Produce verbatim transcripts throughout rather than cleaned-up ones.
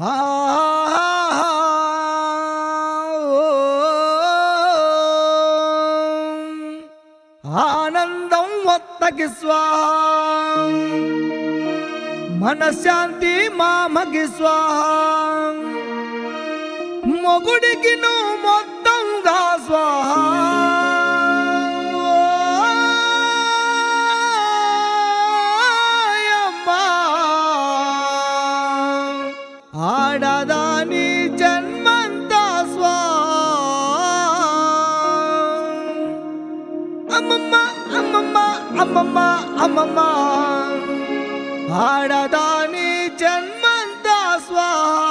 ఆనందం వత్తకి స్వాహ, మనశ్శాంతి మామకి స్వాహ, మొగుడికి నువ్వు మొత్తంగా స్వాహ. ఆడదాని జన్మంతా స్వాహ. అమ్మమ్మ అమ్మమ్మ అమ్మమ్మ అమ్మమ్మ, ఆడదాని జన్మంతా స్వాహ.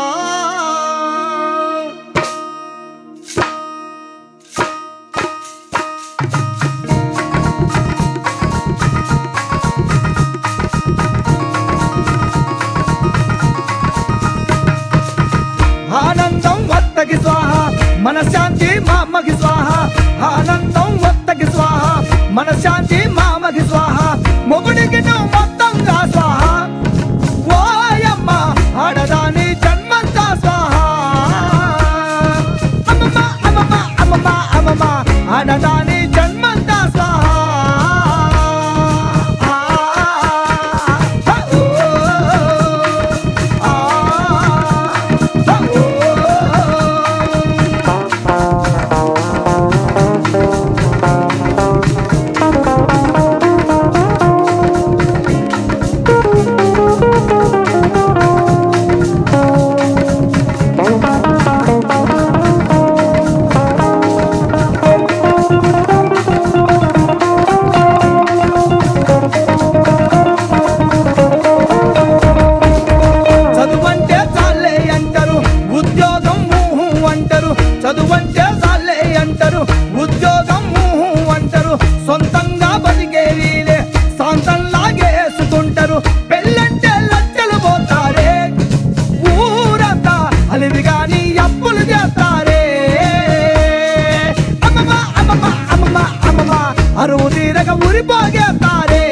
ఆనందం వత్తకి స్వాహ, మనశ్శాంతి మామకి స్వాహ. ఆనందం వత్తకి స్వాహ, మనశ్శాంతి మామకి స్వాహ, మొగుడికి నువ్వు మొత్తంగా స్వాహ. ఓయమ్మ ఆడదాని జన్మంతా స్వాహ. అమ్మమ్మ అమ్మమ్మ అమ్మమ్మ అమ్మమ్మ, ఆడదాని జన్మంతా స్వాహ. చదువంటే చాలే అంటారు, ఉద్యోగం అంటారు, సొంతంగా బతికేరీలే సాంతంలాగేసుకుంటారు. పెళ్ళంటే లచ్చలు పోతారే, ఊరంతా అలివి గాని అప్పులు చేస్తారే. అమ్మమ్మ అమ్మమ్మ అమ్మమ్మ అమ్మమ్మ, అరువు తీరక ఊరిపోగేస్తారే.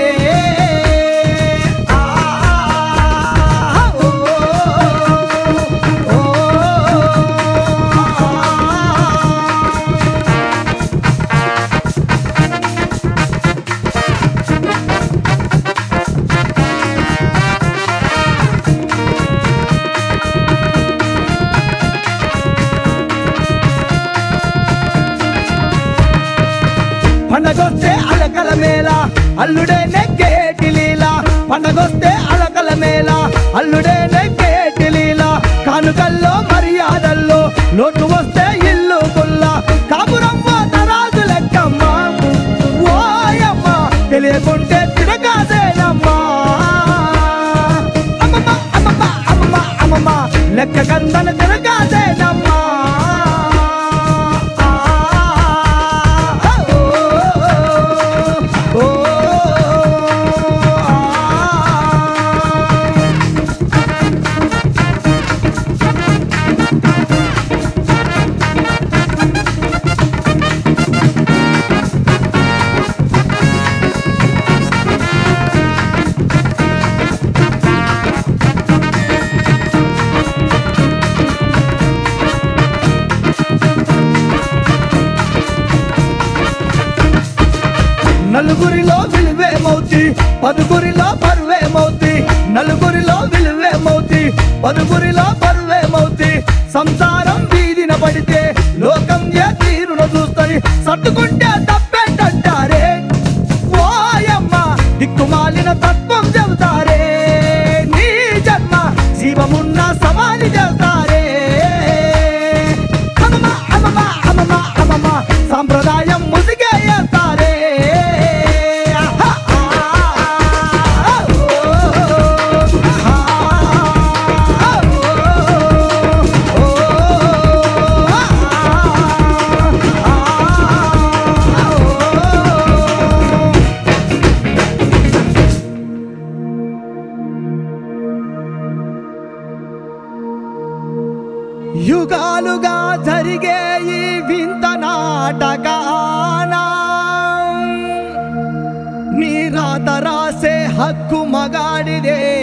పండగొస్తే అలకల మేళ, అల్లుడే నెగ్గేటి లీల. పండగొస్తే అలకల మేళ, అల్లుడే నెగ్గేటి లీల. కానుకల్లో మర్యాదల్లో లోటు వస్తే ఇల్లు కుల్ల, కాపురమ్మ తరాజు లెక్కమ్మ. ఓయమ్మ తెలియకుంటే తిరగాదేనమ్మా. అమ్మమ్మ అమ్మమ్మ అమ్మమ్మ అమ్మమ్మ, లెక్క కందన తిరగాదేనమ్మా. నలుగురిలో విలువేమవుతి, పదుగురిలో పరువేమవుతి. నలుగురిలో విలువేమవుతి, పదుగురిలో పరువేమవుతి. సంసారం వీధిన పడితే లోకం ఏ తీరును చూస్తని, సర్దుకుంటే తప్పేంటారే. ఓయమ్మ దిక్కుమాలిన తత్వం చెబుతారే. నీ జన్మ జీవమున్న సమాధి చేస్తారే. అమ్మమ్మ అమ్మమ్మ అమ్మమ్మ అమ్మమ్మ, సాంప్రదాయం ముసిగే చేస్తారే. యుగాలుగా జరిగే ఈ వింత నాటకాన నీ రాత రాసే హక్కు మగాడిదే.